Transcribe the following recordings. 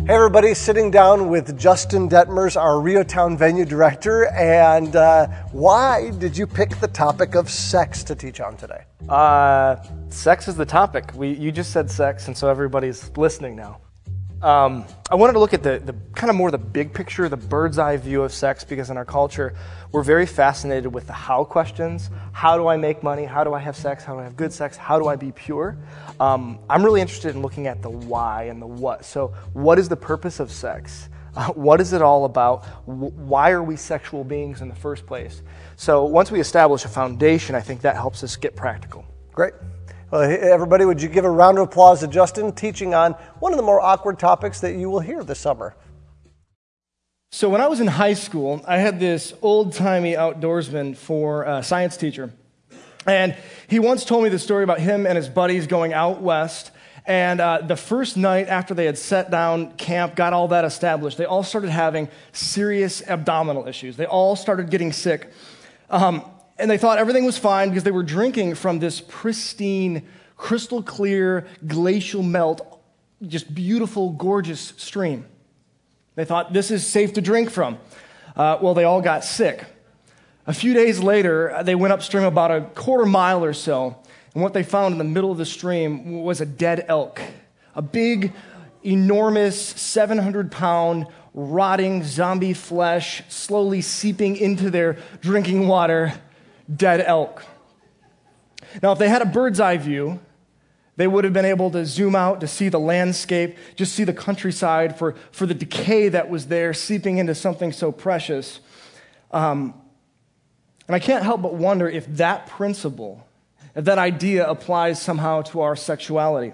Hey everybody, sitting down with Justin Detmers, our Riotown venue director, and why did you pick the topic of sex to teach on today? Sex is the topic. You just said sex, and so everybody's listening now. I wanted to look at the kind of more the big picture, the bird's eye view of sex, because in our culture, we're very fascinated with the how questions. How do I make money? How do I have sex? How do I have good sex? How do I be pure? I'm really interested in looking at the why and the what. So what is the purpose of sex? What is it all about? Why are we sexual beings in the first place? So once we establish a foundation, I think that helps us get practical. Great. Well, everybody, would you give a round of applause to Justin teaching on one of the more awkward topics that you will hear this summer? So when I was in high school, I had this old-timey outdoorsman for a science teacher. And he once told me the story about him and his buddies going out west. And the first night after they had set down camp, got all that established, they all started having serious abdominal issues. They all started getting sick. And they thought everything was fine because they were drinking from this pristine, crystal clear, glacial melt, just beautiful, gorgeous stream. They thought, this is safe to drink from. Well, they all got sick. A few days later, they went upstream about a quarter mile or so, and what they found in the middle of the stream was a dead elk. A big, enormous, 700-pound, rotting zombie flesh slowly seeping into their drinking water. Dead elk. Now, if they had a bird's eye view, they would have been able to zoom out to see the landscape, just see the countryside for the decay that was there seeping into something so precious. And I can't help but wonder if that principle, if that idea applies somehow to our sexuality.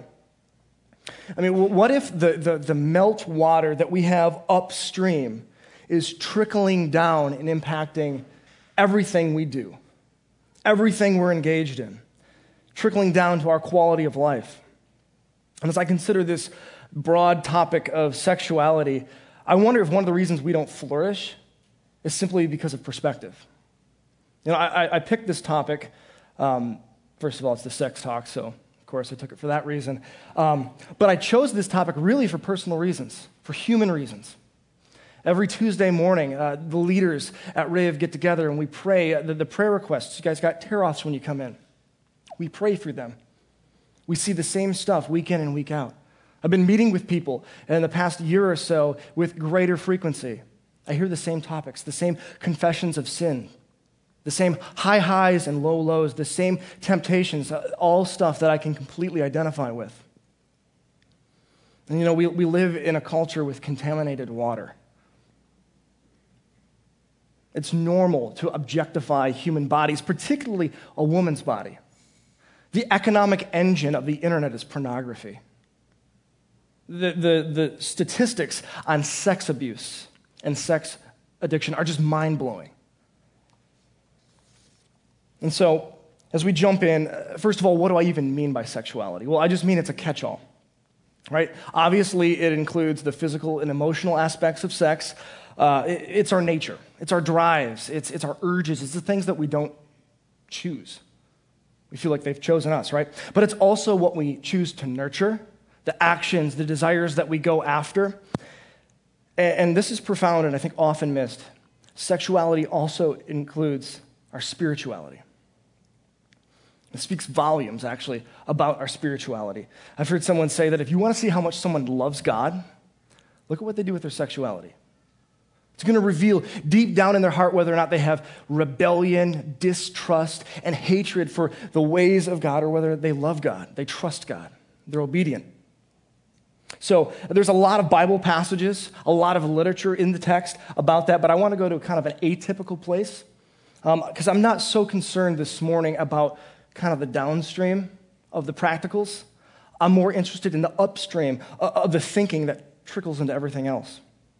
I mean, what if the melt water that we have upstream is trickling down and impacting everything we do? Everything we're engaged in, trickling down to our quality of life. And as I consider this broad topic of sexuality, I wonder if one of the reasons we don't flourish is simply because of perspective. You know, I picked this topic. First of all, it's the sex talk, so of course I took it for that reason. But I chose this topic really for personal reasons, for human reasons. Every Tuesday morning, the leaders at Rave get together and we pray the prayer requests. You guys got tear-offs when you come in. We pray for them. We see the same stuff week in and week out. I've been meeting with people in the past year or so with greater frequency. I hear the same topics, the same confessions of sin, the same high highs and low lows, the same temptations, all stuff that I can completely identify with. And you know, we live in a culture with contaminated water. It's normal to objectify human bodies, particularly a woman's body. The economic engine of the internet is pornography. The statistics on sex abuse and sex addiction are just mind-blowing. And so, as we jump in, first of all, what do I even mean by sexuality? Well, I just mean it's a catch-all, right? Obviously, it includes the physical and emotional aspects of sex. It's our nature. It's our drives. It's our urges. It's the things that we don't choose. We feel like they've chosen us, right? But it's also what we choose to nurture, the actions, the desires that we go after. And this is profound and I think often missed. Sexuality also includes our spirituality. It speaks volumes, actually, about our spirituality. I've heard someone say that if you want to see how much someone loves God, look at what they do with their sexuality. It's going to reveal deep down in their heart whether or not they have rebellion, distrust, and hatred for the ways of God, or whether they love God, they trust God, they're obedient. So there's a lot of Bible passages, a lot of literature in the text about that, but I want to go to kind of an atypical place because I'm not so concerned this morning about kind of the downstream of the practicals. I'm more interested in the upstream of the thinking that trickles into everything else.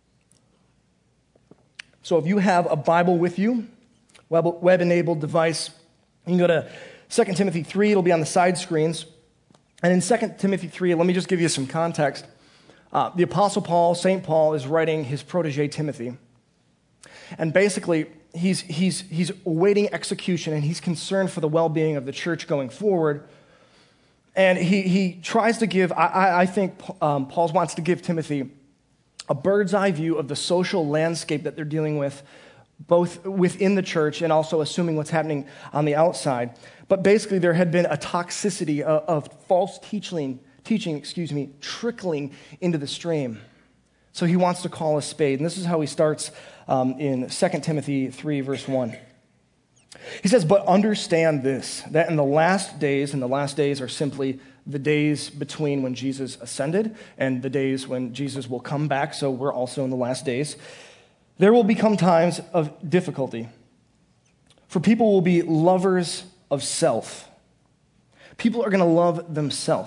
So if you have a Bible with you, web-enabled device, you can go to 2 Timothy 3. It'll be on the side screens. And in 2 Timothy 3, let me just give you some context. The Apostle Paul, St. Paul, is writing his protege Timothy. And basically, he's awaiting execution, and he's concerned for the well-being of the church going forward. And he tries to give, I think Paul wants to give Timothy a bird's eye view of the social landscape that they're dealing with, both within the church and also assuming what's happening on the outside. But basically, there had been a toxicity of false teaching, trickling into the stream. So he wants to call a spade. And this is how he starts in 2 Timothy 3, verse 1. He says, "But understand this, that in the last days," and the last days are simply the days between when Jesus ascended and the days when Jesus will come back, so we're also in the last days, "there will become times of difficulty. For people will be lovers of self." People are going to love themselves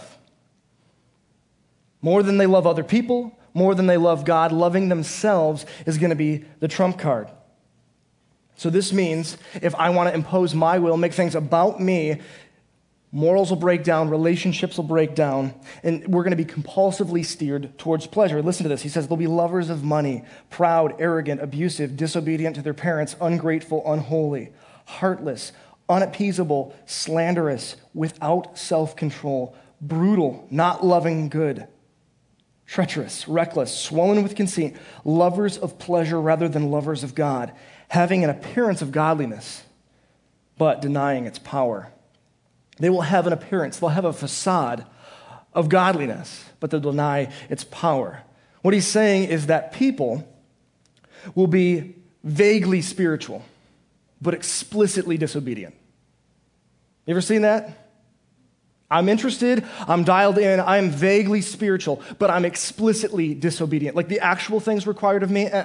more than they love other people, more than they love God. Loving themselves is going to be the trump card. So this means if I want to impose my will, make things about me, morals will break down, relationships will break down, and we're going to be compulsively steered towards pleasure. Listen to this. He says they'll be lovers of money, proud, arrogant, abusive, disobedient to their parents, ungrateful, unholy, heartless, unappeasable, slanderous, without self-control, brutal, not loving good, treacherous, reckless, swollen with conceit, lovers of pleasure rather than lovers of God, having an appearance of godliness, but denying its power. They will have an appearance, they'll have a facade of godliness, but they'll deny its power. What he's saying is that people will be vaguely spiritual, but explicitly disobedient. You ever seen that? I'm interested, I'm dialed in, I'm vaguely spiritual, but I'm explicitly disobedient. Like the actual things required of me,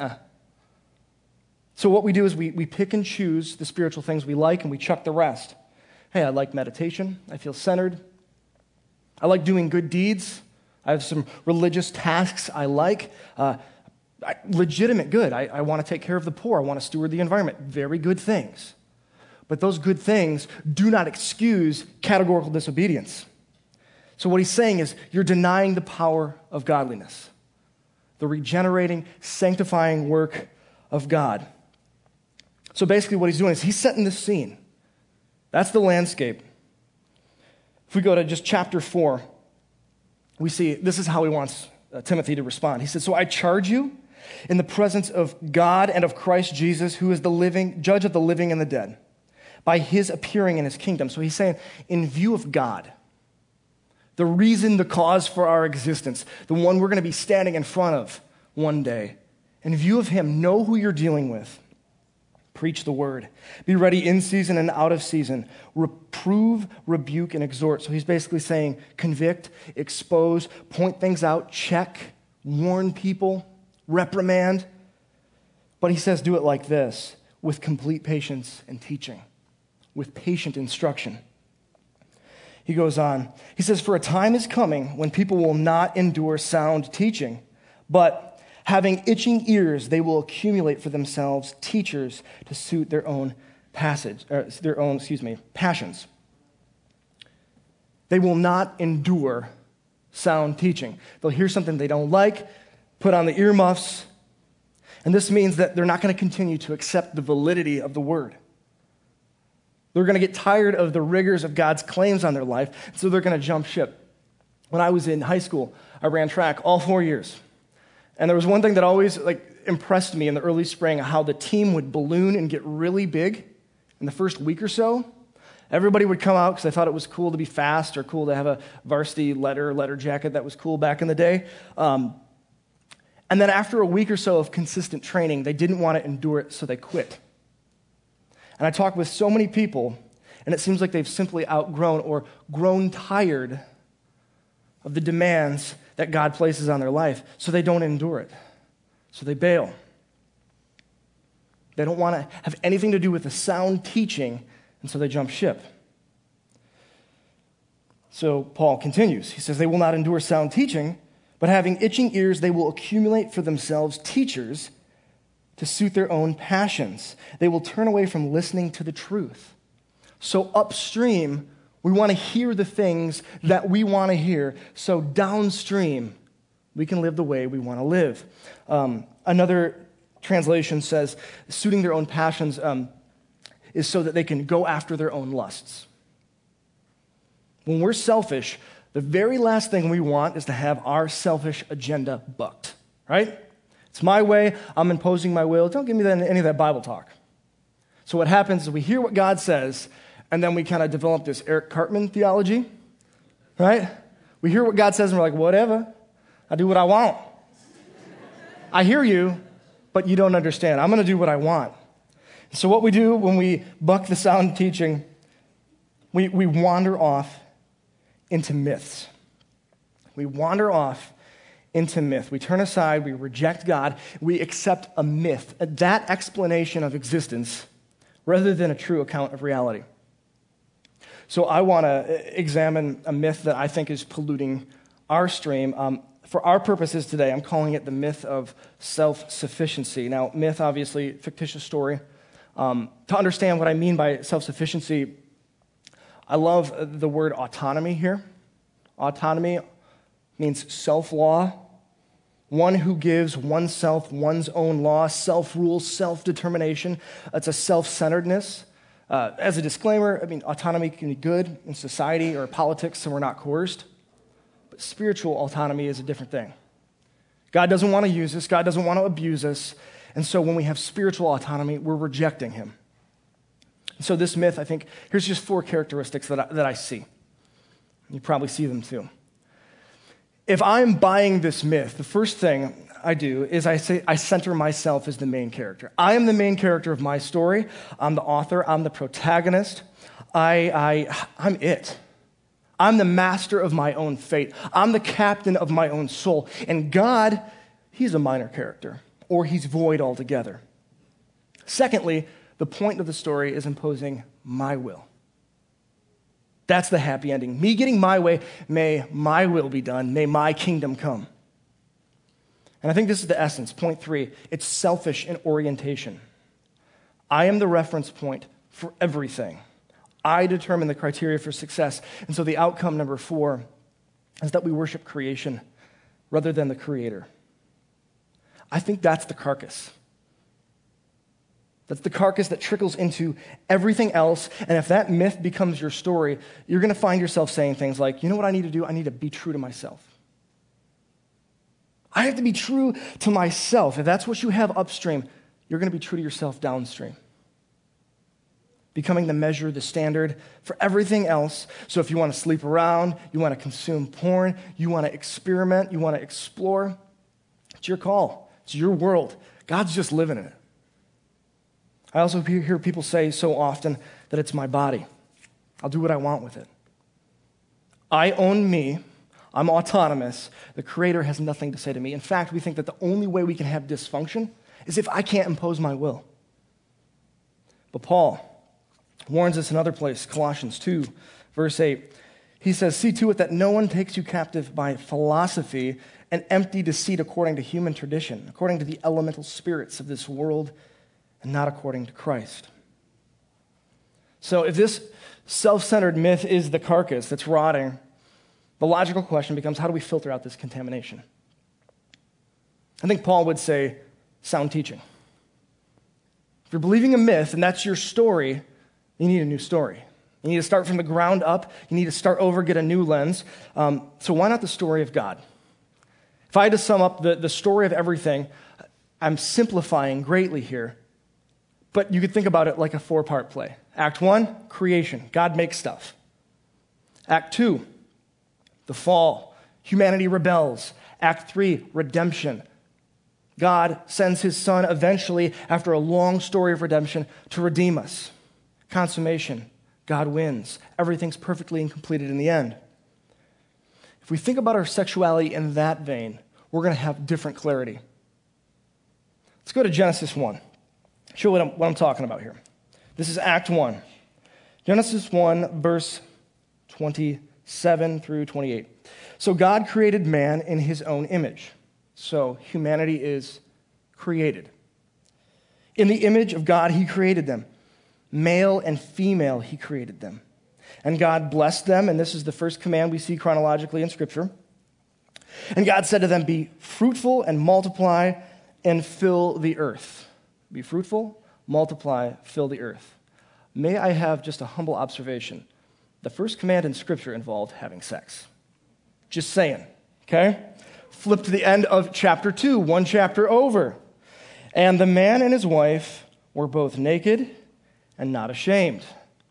So what we do is we pick and choose the spiritual things we like and we chuck the rest. Hey, I like meditation. I feel centered. I like doing good deeds. I have some religious tasks I like. Legitimate good. I want to take care of the poor. I want to steward the environment. Very good things. But those good things do not excuse categorical disobedience. So what he's saying is you're denying the power of godliness, the regenerating, sanctifying work of God. So basically what he's doing is he's setting the scene. That's the landscape. If we go to just chapter 4, we see this is how he wants Timothy to respond. He says, "So I charge you in the presence of God and of Christ Jesus, who is the living judge of the living and the dead, by his appearing in his kingdom." So he's saying, in view of God, the reason, the cause for our existence, the one we're going to be standing in front of one day, in view of him, know who you're dealing with. Preach the word. Be ready in season and out of season. Reprove, rebuke, and exhort. So he's basically saying convict, expose, point things out, check, warn people, reprimand. But he says do it like this, with complete patience and teaching, with patient instruction. He goes on. He says, "For a time is coming when people will not endure sound teaching, but having itching ears, they will accumulate for themselves teachers to suit their own passions. They will not endure sound teaching. They'll hear something they don't like, put on the earmuffs, and this means that they're not going to continue to accept the validity of the word. They're going to get tired of the rigors of God's claims on their life, so they're going to jump ship. When I was in high school, I ran track all 4 years. And there was one thing that always impressed me in the early spring, how the team would balloon and get really big in the first week or so. Everybody would come out because they thought it was cool to be fast or cool to have a varsity letter jacket that was cool back in the day. And then after a week or so of consistent training, they didn't want to endure it, so they quit. And I talked with so many people, and it seems like they've simply outgrown or grown tired of the demands that God places on their life, so they don't endure it. So they bail. They don't want to have anything to do with the sound teaching, and so they jump ship. So Paul continues. He says, "They will not endure sound teaching, but having itching ears, they will accumulate for themselves teachers to suit their own passions. They will turn away from listening to the truth." So upstream, we want to hear the things that we want to hear, so downstream, we can live the way we want to live. Another translation says, suiting their own passions is so that they can go after their own lusts. When we're selfish, the very last thing we want is to have our selfish agenda bucked, right? It's my way. I'm imposing my will. Don't give me any of that Bible talk. So what happens is we hear what God says, and then we kind of develop this Eric Cartman theology, right? We hear what God says, and we're like, whatever. I do what I want. I hear you, but you don't understand. I'm going to do what I want. So what we do when we buck the sound teaching, we wander off into myths. We wander off into myth. We turn aside, we reject God, we accept a myth, that explanation of existence, rather than a true account of reality. So I want to examine a myth that I think is polluting our stream. For our purposes today, I'm calling it the myth of self-sufficiency. Now, myth, obviously, fictitious story. To understand what I mean by self-sufficiency, I love the word autonomy here. Autonomy means self-law, one who gives oneself one's own law, self-rule, self-determination. It's a self-centeredness. As a disclaimer, I mean, autonomy can be good in society or politics, so we're not coerced. But spiritual autonomy is a different thing. God doesn't want to use us. God doesn't want to abuse us. And so when we have spiritual autonomy, we're rejecting him. And so this myth, I think, here's just 4 characteristics that I see. You probably see them too. If I'm buying this myth, the first thing I do is I center myself as the main character. I am the main character of my story. I'm the author. I'm the protagonist. I'm it. I'm the master of my own fate. I'm the captain of my own soul. And God, he's a minor character, or he's void altogether. Secondly, the point of the story is imposing my will. That's the happy ending. Me getting my way, may my will be done, may my kingdom come. And I think this is the essence. Point 3, it's selfish in orientation. I am the reference point for everything. I determine the criteria for success. And so the outcome, number 4, is that we worship creation rather than the Creator. I think that's the carcass. That's the carcass that trickles into everything else. And if that myth becomes your story, you're going to find yourself saying things like, you know what I need to do? I need to be true to myself. I have to be true to myself. If that's what you have upstream, you're going to be true to yourself downstream. Becoming the measure, the standard for everything else. So if you want to sleep around, you want to consume porn, you want to experiment, you want to explore, it's your call. It's your world. God's just living in it. I also hear people say so often that it's my body. I'll do what I want with it. I own me. I'm autonomous. The Creator has nothing to say to me. In fact, we think that the only way we can have dysfunction is if I can't impose my will. But Paul warns us in another place, Colossians 2, verse 8. He says, see to it that no one takes you captive by philosophy and empty deceit according to human tradition, according to the elemental spirits of this world, and not according to Christ. So if this self-centered myth is the carcass that's rotting, the logical question becomes, how do we filter out this contamination? I think Paul would say, sound teaching. If you're believing a myth and that's your story, you need a new story. You need to start from the ground up. You need to start over, get a new lens. So why not the story of God? If I had to sum up the story of everything, I'm simplifying greatly here, but you could think about it like a 4-part play. Act 1, creation. God makes stuff. Act 2, the fall. Humanity rebels. Act 3, redemption. God sends his son eventually, after a long story of redemption, to redeem us. Consummation. God wins. Everything's perfectly and completed in the end. If we think about our sexuality in that vein, we're going to have different clarity. Let's go to Genesis 1. Show what I'm talking about here. This is Act 1. Genesis 1, verse 27 through 28. So God created man in his own image. So humanity is created. In the image of God, he created them. Male and female, he created them. And God blessed them, and this is the first command we see chronologically in Scripture. And God said to them, be fruitful and multiply and fill the earth. Be fruitful, multiply, fill the earth. May I have just a humble observation? The first command in Scripture involved having sex. Just saying, okay? Flip to the end of chapter 2, one chapter over. And the man and his wife were both naked and not ashamed.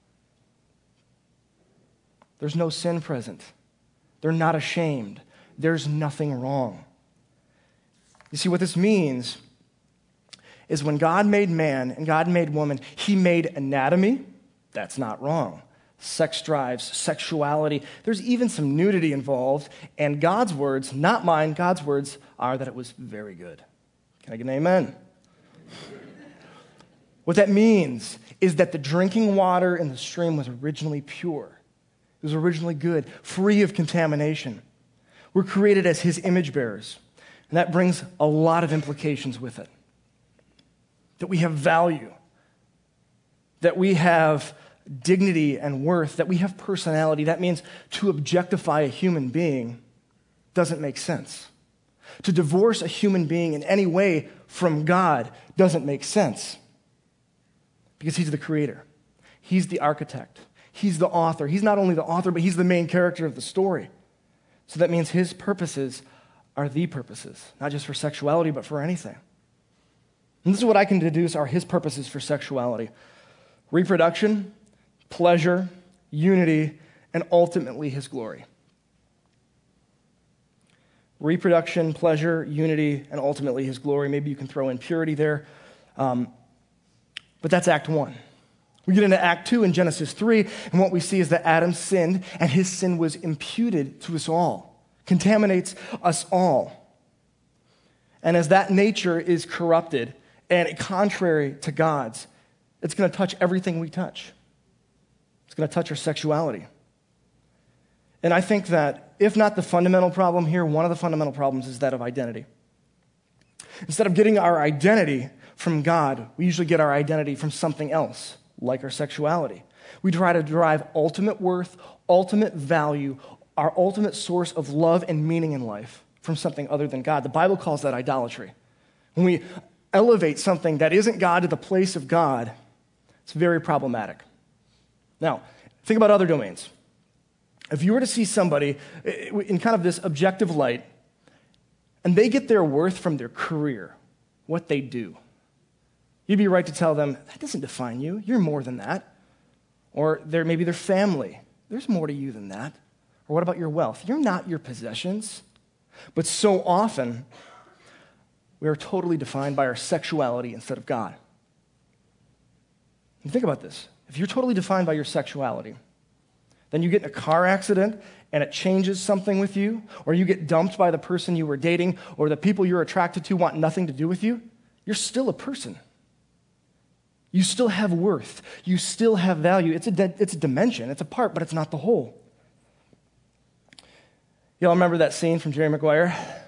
There's no sin present. They're not ashamed. There's nothing wrong. You see, what this means is when God made man and God made woman, he made anatomy. That's not wrong. Sex drives, sexuality. There's even some nudity involved. And God's words, not mine, God's words are that it was very good. Can I get an amen? What that means is that the drinking water in the stream was originally pure. It was originally good, free of contamination. We're created as his image bearers. And that brings a lot of implications with it. That we have value. That we have dignity and worth, that we have personality. That means to objectify a human being doesn't make sense. To divorce a human being in any way from God doesn't make sense. Because he's the creator. He's the architect. He's the author. He's not only the author, but he's the main character of the story. So that means his purposes are the purposes, not just for sexuality, but for anything. And this is what I can deduce are his purposes for sexuality: reproduction, pleasure, unity, and ultimately his glory. Reproduction, pleasure, unity, and ultimately his glory. Maybe you can throw in purity there. But that's Act 1. We get into Act 2 in Genesis 3, and what we see is that Adam sinned, and his sin was imputed to us all, contaminates us all. And as that nature is corrupted and contrary to God's, it's going to touch everything we touch. It's going to touch our sexuality. And I think that, if not the fundamental problem here, one of the fundamental problems is that of identity. Instead of getting our identity from God, we usually get our identity from something else, like our sexuality. We try to derive ultimate worth, ultimate value, our ultimate source of love and meaning in life from something other than God. The Bible calls that idolatry. When we elevate something that isn't God to the place of God, it's very problematic. Now, think about other domains. If you were to see somebody in kind of this objective light, and they get their worth from their career, what they do, you'd be right to tell them, that doesn't define you. You're more than that. Or maybe their family. There's more to you than that. Or what about your wealth? You're not your possessions. But so often, we are totally defined by our sexuality instead of God. And think about this. If you're totally defined by your sexuality, then you get in a car accident and it changes something with you, or you get dumped by the person you were dating, or the people you're attracted to want nothing to do with you, you're still a person. You still have worth. You still have value. It's a dimension. It's a part, but it's not the whole. Y'all remember that scene from Jerry Maguire?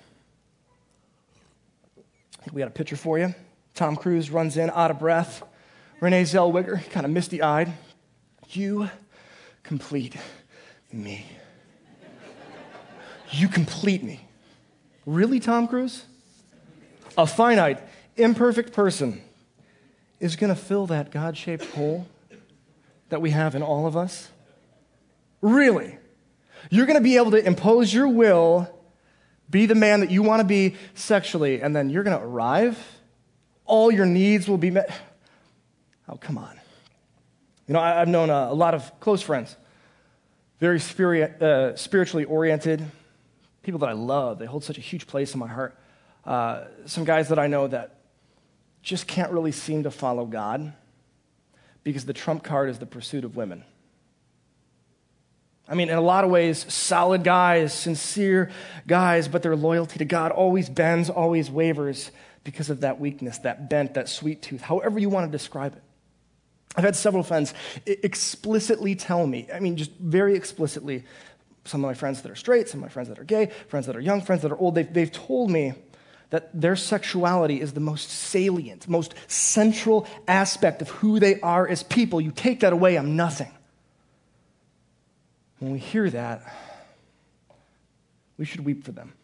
I think we got a picture for you. Tom Cruise runs in, out of breath. Renee Zellweger, kind of misty-eyed. You complete me. You complete me. Really, Tom Cruise? A finite, imperfect person is going to fill that God-shaped hole that we have in all of us? Really? You're going to be able to impose your will, be the man that you want to be sexually, and then you're going to arrive? All your needs will be met? Oh, come on. You know, I've known a lot of close friends, very spiritually oriented, people that I love. They hold such a huge place in my heart. Some guys that I know that just can't really seem to follow God because the trump card is the pursuit of women. I mean, in a lot of ways, solid guys, sincere guys, but their loyalty to God always bends, always wavers because of that weakness, that bent, that sweet tooth, however you want to describe it. I've had several friends explicitly tell me, I mean, just very explicitly, some of my friends that are straight, some of my friends that are gay, friends that are young, friends that are old, they've told me that their sexuality is the most salient, most central aspect of who they are as people. You take that away, I'm nothing. When we hear that, we should weep for them.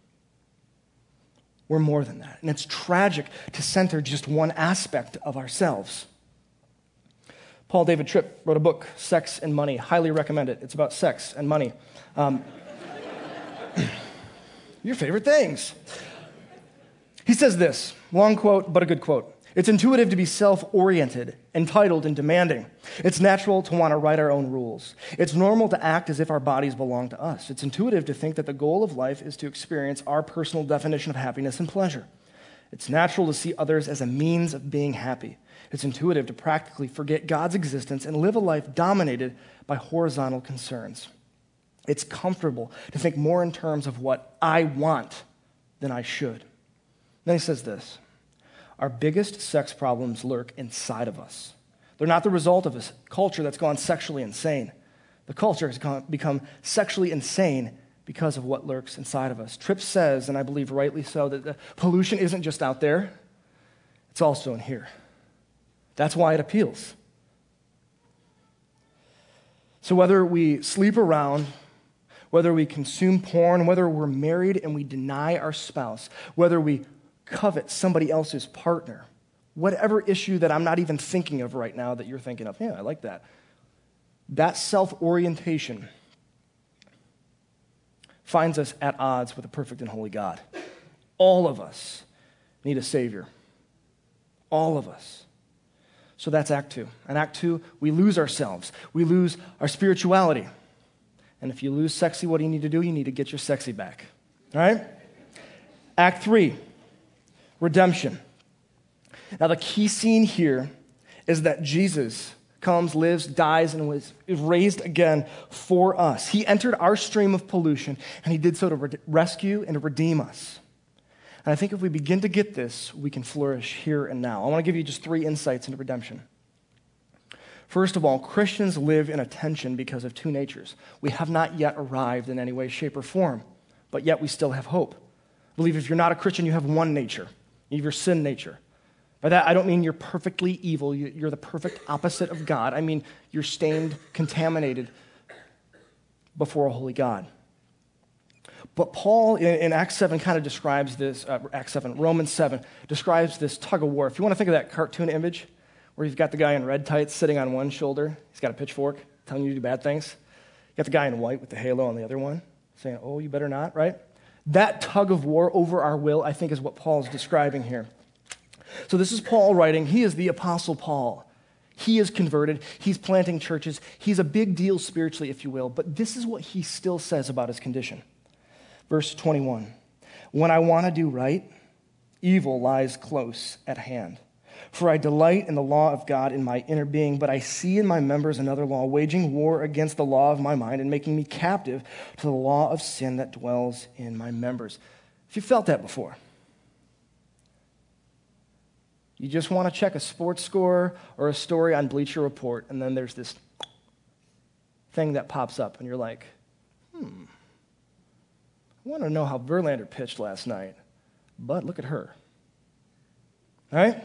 We're more than that. And it's tragic to center just one aspect of ourselves. Paul David Tripp wrote a book, Sex and Money. Highly recommend it. It's about sex and money. Your favorite things. He says this, long quote, but a good quote. It's intuitive to be self-oriented, entitled, and demanding. It's natural to want to write our own rules. It's normal to act as if our bodies belong to us. It's intuitive to think that the goal of life is to experience our personal definition of happiness and pleasure. It's natural to see others as a means of being happy. It's intuitive to practically forget God's existence and live a life dominated by horizontal concerns. It's comfortable to think more in terms of what I want than I should. Then he says this, our biggest sex problems lurk inside of us. They're not the result of a culture that's gone sexually insane. The culture has become sexually insane because of what lurks inside of us. Tripp says, and I believe rightly so, that the pollution isn't just out there, it's also in here. That's why it appeals. So whether we sleep around, whether we consume porn, whether we're married and we deny our spouse, whether we covet somebody else's partner, whatever issue that I'm not even thinking of right now that you're thinking of, yeah, I like that. That self-orientation finds us at odds with a perfect and holy God. All of us need a Savior. All of us. So that's Act 2. In Act 2, we lose ourselves. We lose our spirituality. And if you lose sexy, what do you need to do? You need to get your sexy back. All right? Act 3, redemption. Now, the key scene here is that Jesus comes, lives, dies, and is raised again for us. He entered our stream of pollution, and he did so to rescue and to redeem us. And I think if we begin to get this, we can flourish here and now. I want to give you just 3 insights into redemption. First of all, Christians live in a tension because of 2 natures. We have not yet arrived in any way, shape, or form, but yet we still have hope. I believe if you're not a Christian, you have one nature. You have your sin nature. By that, I don't mean you're perfectly evil. You're the perfect opposite of God. I mean you're stained, contaminated before a holy God. But Paul in Acts 7 kind of describes this, Romans 7 describes this tug of war. If you want to think of that cartoon image where you've got the guy in red tights sitting on one shoulder, he's got a pitchfork telling you to do bad things. You got the guy in white with the halo on the other one saying, oh, you better not, right? That tug of war over our will, I think, is what Paul's describing here. So this is Paul writing. He is the Apostle Paul. He is converted. He's planting churches. He's a big deal spiritually, if you will. But this is what he still says about his condition. Verse 21, when I want to do right, evil lies close at hand. For I delight in the law of God in my inner being, but I see in my members another law, waging war against the law of my mind and making me captive to the law of sin that dwells in my members. If you felt that before, you just want to check a sports score or a story on Bleacher Report, and then there's this thing that pops up, and you're like, I want to know how Verlander pitched last night, but look at her. All right?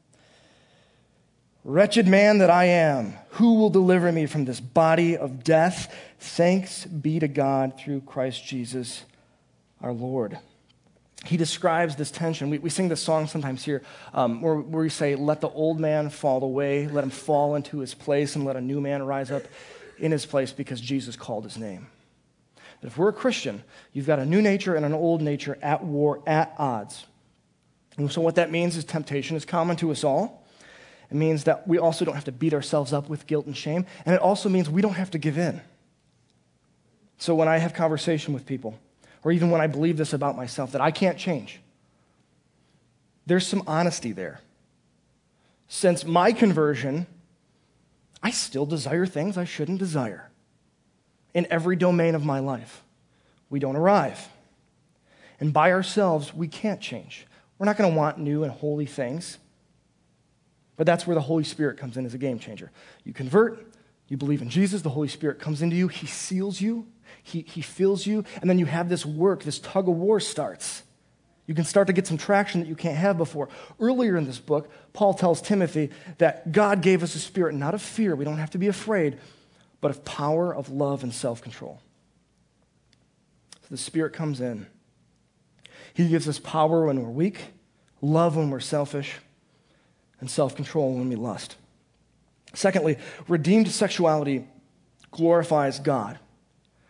Wretched man that I am, who will deliver me from this body of death? Thanks be to God through Christ Jesus our Lord. He describes this tension. We sing this song sometimes here where we say, let the old man fall away, let him fall into his place, and let a new man rise up in his place because Jesus called his name. That if we're a Christian, you've got a new nature and an old nature at war, at odds. And so what that means is temptation is common to us all. It means that we also don't have to beat ourselves up with guilt and shame. And it also means we don't have to give in. So when I have conversation with people, or even when I believe this about myself, that I can't change, there's some honesty there. Since my conversion, I still desire things I shouldn't desire. In every domain of my life, we don't arrive. And by ourselves, we can't change. We're not going to want new and holy things. But that's where the Holy Spirit comes in as a game changer. You convert, you believe in Jesus, the Holy Spirit comes into you, he seals you, he fills you, and then you have this work, this tug of war starts. You can start to get some traction that you can't have before. Earlier in this book, Paul tells Timothy that God gave us a spirit not of fear, we don't have to be afraid, but of power, of love, and self-control. So the Spirit comes in. He gives us power when we're weak, love when we're selfish, and self-control when we lust. Secondly, redeemed sexuality glorifies God.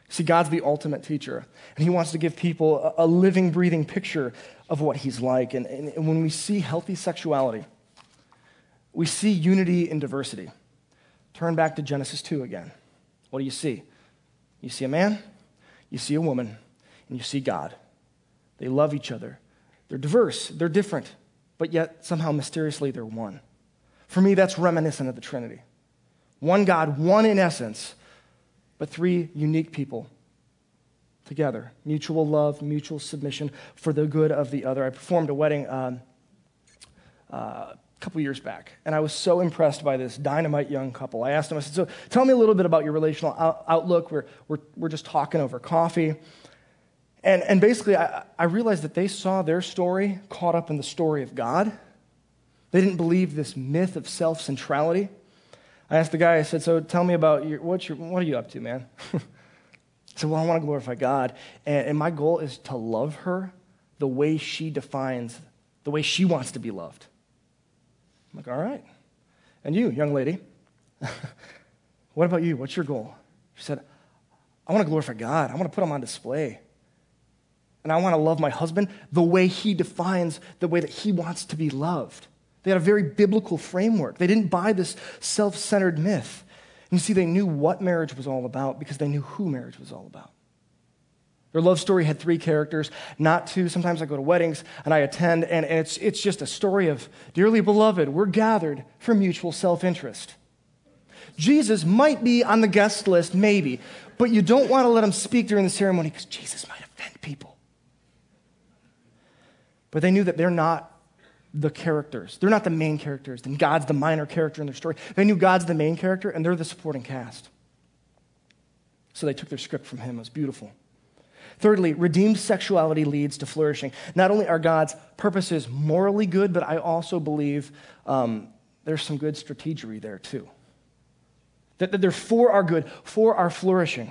See, God's the ultimate teacher, and he wants to give people a living, breathing picture of what he's like. And when we see healthy sexuality, we see unity in diversity. Turn back to Genesis 2 again. What do you see? You see a man, you see a woman, and you see God. They love each other. They're diverse, they're different, but yet somehow mysteriously they're one. For me, that's reminiscent of the Trinity. One God, one in essence, but three unique people together. Mutual love, mutual submission for the good of the other. I performed a wedding a couple years back, and I was so impressed by this dynamite young couple. I asked them, I said, so tell me a little bit about your relational outlook. We're just talking over coffee. And basically, I realized that they saw their story caught up in the story of God. They didn't believe this myth of self-centrality. I asked the guy, I said, so tell me about what are you up to, man? He said, well, I want to glorify God, and my goal is to love her the way she defines, the way she wants to be loved. I'm like, all right. And you, young lady, what about you? What's your goal? She said, I want to glorify God. I want to put him on display. And I want to love my husband the way he defines the way that he wants to be loved. They had a very biblical framework. They didn't buy this self-centered myth. And you see, they knew what marriage was all about because they knew who marriage was all about. Their love story had three characters, not two. Sometimes I go to weddings and I attend, and it's just a story of, dearly beloved, we're gathered for mutual self-interest. Jesus might be on the guest list, maybe, but you don't want to let him speak during the ceremony because Jesus might offend people. But they knew that they're not the characters. They're not the main characters. Then God's the minor character in their story. They knew God's the main character, and they're the supporting cast. So they took their script from him. It was beautiful. Thirdly, redeemed sexuality leads to flourishing. Not only are God's purposes morally good, but I also believe there's some good strategery there too. That they're for our good, for our flourishing.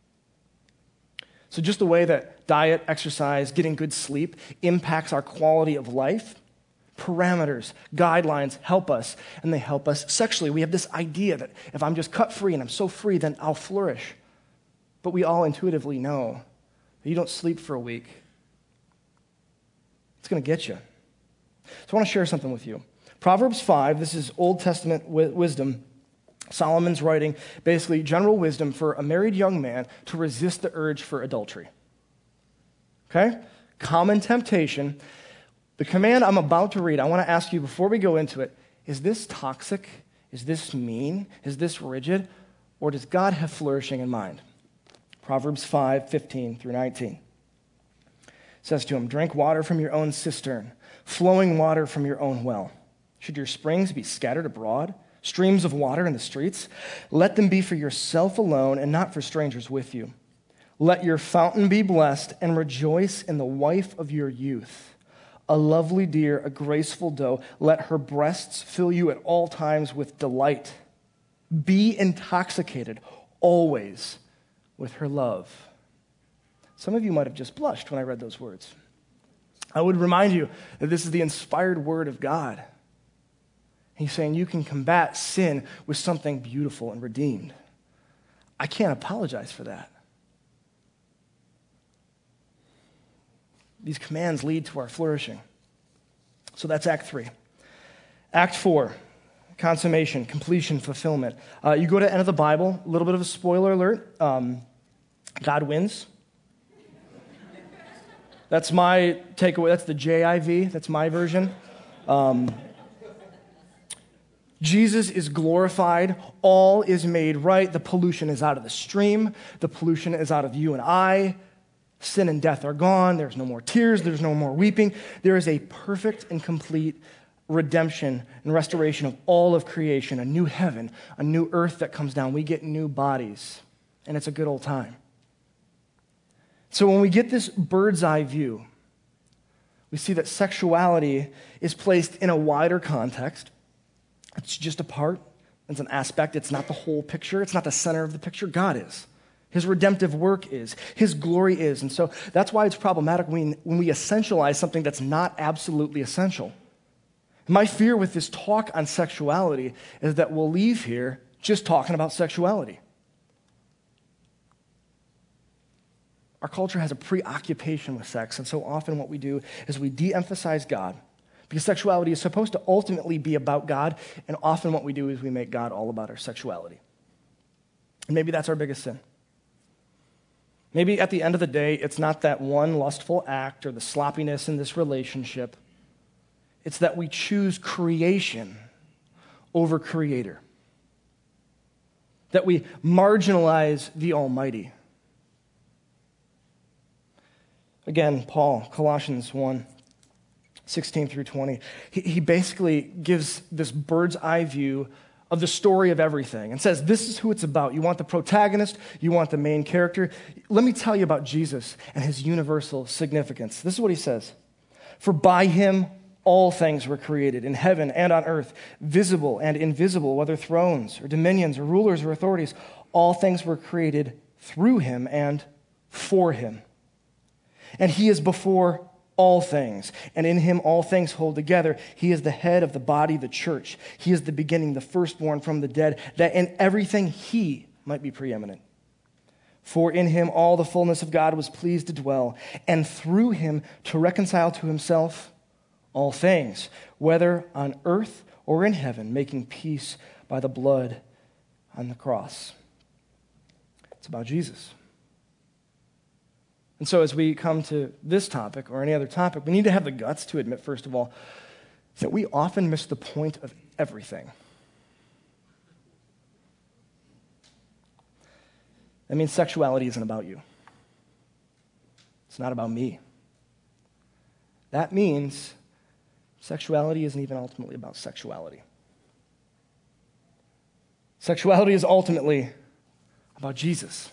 So just the way that diet, exercise, getting good sleep impacts our quality of life, parameters, guidelines help us, and they help us sexually. We have this idea that if I'm just cut free and I'm so free, then I'll flourish. But we all intuitively know that you don't sleep for a week. It's going to get you. So I want to share something with you. Proverbs 5, this is Old Testament wisdom. Solomon's writing basically general wisdom for a married young man to resist the urge for adultery. Okay? Common temptation. The command I'm about to read, I want to ask you before we go into it, is this toxic? Is this mean? Is this rigid? Or does God have flourishing in mind? Proverbs 5:15 through 19. It says to him, drink water from your own cistern, flowing water from your own well. Should your springs be scattered abroad, streams of water in the streets? Let them be for yourself alone and not for strangers with you. Let your fountain be blessed and rejoice in the wife of your youth. A lovely deer, a graceful doe, let her breasts fill you at all times with delight. Be intoxicated always with her love. Some of you might have just blushed when I read those words. I would remind you that this is the inspired word of God. He's saying you can combat sin with something beautiful and redeemed. I can't apologize for that. These commands lead to our flourishing. So that's Act 3. Act 4, consummation, completion, fulfillment. You go to the end of the Bible, a little bit of a spoiler alert. God wins. That's my takeaway. That's the JIV. That's my version. Jesus is glorified. All is made right. The pollution is out of the stream. The pollution is out of you and I. Sin and death are gone. There's no more tears. There's no more weeping. There is a perfect and complete redemption and restoration of all of creation, a new heaven, a new earth that comes down. We get new bodies, and it's a good old time. So when we get this bird's eye view, we see that sexuality is placed in a wider context. It's just a part. It's an aspect. It's not the whole picture. It's not the center of the picture. God is. His redemptive work is. His glory is. And so that's why it's problematic when we essentialize something that's not absolutely essential. My fear with this talk on sexuality is that we'll leave here just talking about sexuality. Our culture has a preoccupation with sex, and so often what we do is we de-emphasize God, because sexuality is supposed to ultimately be about God, and often what we do is we make God all about our sexuality. And maybe that's our biggest sin. Maybe at the end of the day, it's not that one lustful act or the sloppiness in this relationship. It's that we choose creation over Creator. That we marginalize the Almighty. Again, Paul, Colossians 1, 16 through 20, he basically gives this bird's eye view of the story of everything and says, this is who it's about. You want the protagonist, you want the main character. Let me tell you about Jesus and his universal significance. This is what he says. For by him all things were created in heaven and on earth, visible and invisible, whether thrones or dominions or rulers or authorities. All things were created through him and for him. And he is before all things, and in him all things hold together. He is the head of the body, the church. He is the beginning, the firstborn from the dead, that in everything he might be preeminent. For in him all the fullness of God was pleased to dwell, and through him to reconcile to himself all things, whether on earth or in heaven, making peace by the blood on the cross. It's about Jesus. And so as we come to this topic or any other topic, we need to have the guts to admit, first of all, that we often miss the point of everything. That means sexuality isn't about you. It's not about me. That means sexuality isn't even ultimately about sexuality. Sexuality is ultimately about Jesus.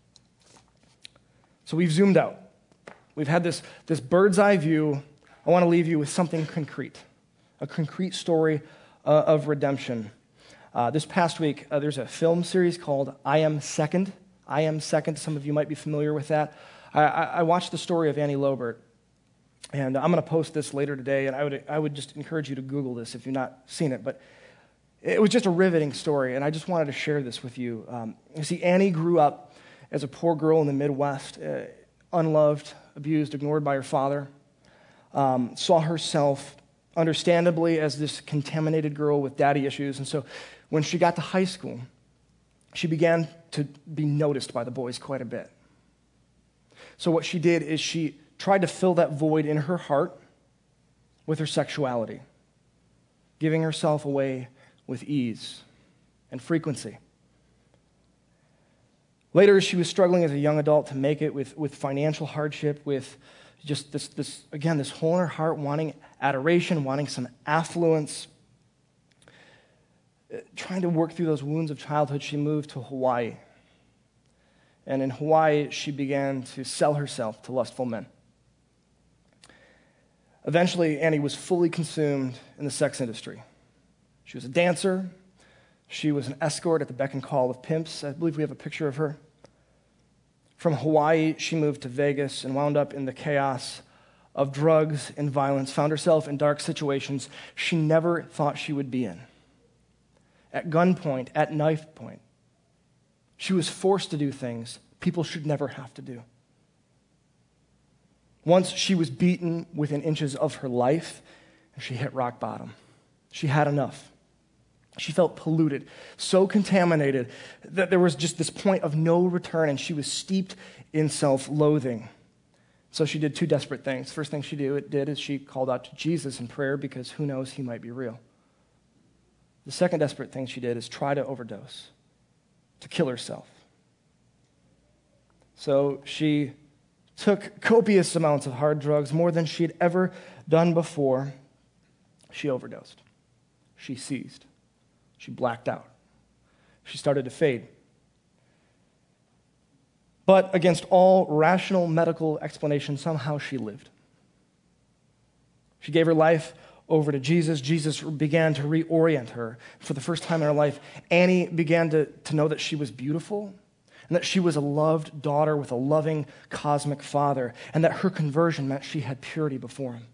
So we've zoomed out. We've had this bird's eye view. I want to leave you with something concrete, a concrete story of redemption. This past week, there's a film series called I Am Second. I Am Second. Some of you might be familiar with that. I watched the story of Annie Lobert, and I'm going to post this later today, and I would just encourage you to Google this if you've not seen it. But it was just a riveting story, and I just wanted to share this with you. You see, Annie grew up as a poor girl in the Midwest, unloved, abused, ignored by her father, saw herself, understandably, as this contaminated girl with daddy issues. And so when she got to high school, she began to be noticed by the boys quite a bit. So what she did is she tried to fill that void in her heart with her sexuality, giving herself away with ease and frequency. Later, she was struggling as a young adult to make it with financial hardship, with just this hole in her heart, wanting adoration, wanting some affluence. Trying to work through those wounds of childhood, she moved to Hawaii. And in Hawaii, she began to sell herself to lustful men. Eventually, Annie was fully consumed in the sex industry. She was a dancer. She was an escort at the beck and call of pimps. I believe we have a picture of her. From Hawaii, she moved to Vegas and wound up in the chaos of drugs and violence, found herself in dark situations she never thought she would be in. At gunpoint, at knife point. She was forced to do things people should never have to do. Once she was beaten within inches of her life, and she hit rock bottom. She had enough. She felt polluted, so contaminated that there was just this point of no return, and she was steeped in self-loathing. So she did two desperate things. First thing she did is she called out to Jesus in prayer because who knows, he might be real. The second desperate thing she did is try to overdose, to kill herself. So she took copious amounts of hard drugs, more than she had ever done before. She overdosed. She seized. She blacked out. She started to fade. But against all rational medical explanation, somehow she lived. She gave her life over to Jesus. Jesus began to reorient her. For the first time in her life, Annie began to know that she was beautiful and that she was a loved daughter with a loving cosmic father, and that her conversion meant she had purity before him.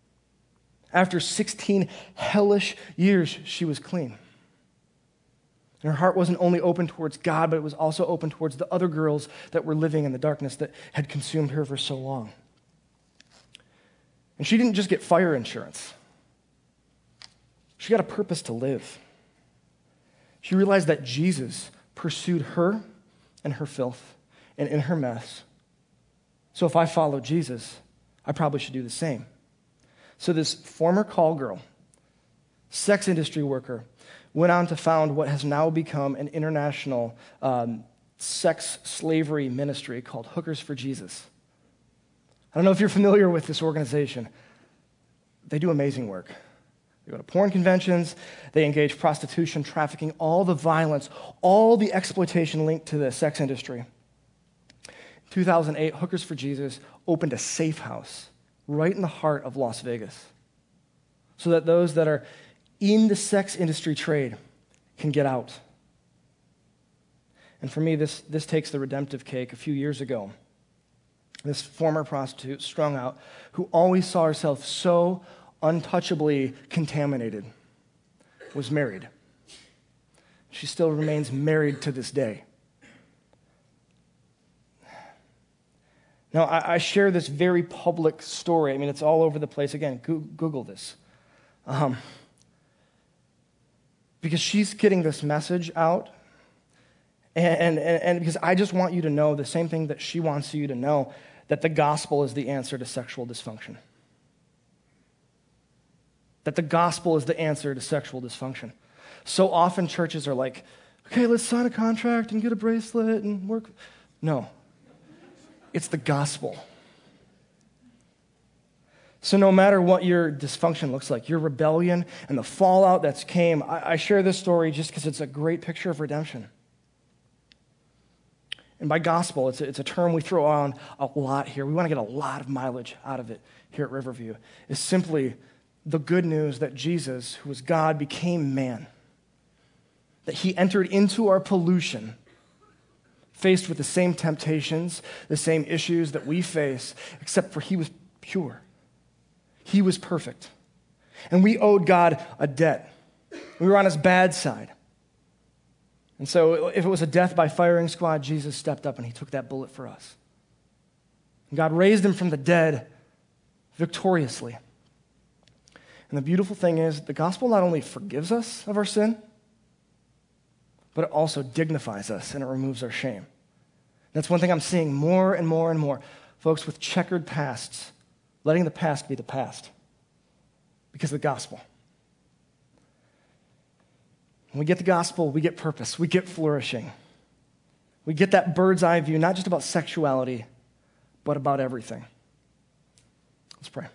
After 16 hellish years, she was clean. And her heart wasn't only open towards God, but it was also open towards the other girls that were living in the darkness that had consumed her for so long. And she didn't just get fire insurance. She got a purpose to live. She realized that Jesus pursued her and her filth and in her mess. So if I follow Jesus, I probably should do the same. So this former call girl, sex industry worker, went on to found what has now become an international sex slavery ministry called Hookers for Jesus. I don't know if you're familiar with this organization. They do amazing work. They go to porn conventions, they engage prostitution, trafficking, all the violence, all the exploitation linked to the sex industry. In 2008, Hookers for Jesus opened a safe house right in the heart of Las Vegas so that those that are in the sex industry trade can get out. And for me, this takes the redemptive cake. A few years ago, this former prostitute, strung out, who always saw herself so untouchably contaminated, was married. She still remains married to this day. Now, I share this very public story. I mean, it's all over the place. Again, Google this. Because she's getting this message out, and because I just want you to know the same thing that she wants you to know, that the gospel is the answer to sexual dysfunction. That the gospel is the answer to sexual dysfunction. So often churches are like, okay, let's sign a contract and get a bracelet and work. No. It's the gospel. So no matter what your dysfunction looks like, your rebellion and the fallout that's came, I share this story just because it's a great picture of redemption. And by gospel, it's a term we throw on a lot here. We want to get a lot of mileage out of it here at Riverview. It's simply the good news that Jesus, who was God, became man. That he entered into our pollution, faced with the same temptations, the same issues that we face, except for he was pure. He was perfect. And we owed God a debt. We were on his bad side. And so if it was a death by firing squad, Jesus stepped up and he took that bullet for us. And God raised him from the dead victoriously. And the beautiful thing is, the gospel not only forgives us of our sin, but it also dignifies us and it removes our shame. That's one thing I'm seeing more and more and more. Folks with checkered pasts, letting the past be the past because of the gospel. When we get the gospel, we get purpose, we get flourishing. We get that bird's eye view, not just about sexuality, but about everything. Let's pray.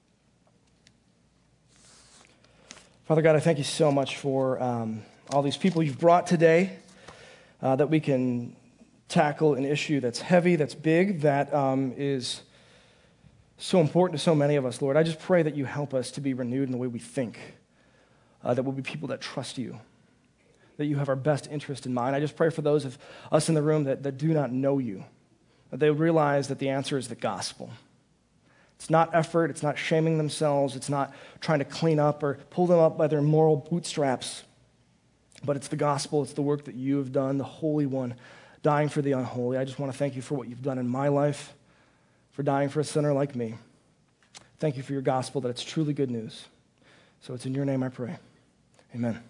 Father God, I thank you so much for all these people you've brought today, that we can tackle an issue that's heavy, that's big, that is so important to so many of us, Lord. I just pray that you help us to be renewed in the way we think, that we'll be people that trust you, that you have our best interest in mind. I just pray for those of us in the room that do not know you, that they would realize that the answer is the gospel. It's not effort, it's not shaming themselves, it's not trying to clean up or pull them up by their moral bootstraps, but it's the gospel, it's the work that you have done, the Holy One, dying for the unholy. I just want to thank you for what you've done in my life, for dying for a sinner like me. Thank you for your gospel, that it's truly good news. So it's in your name I pray. Amen.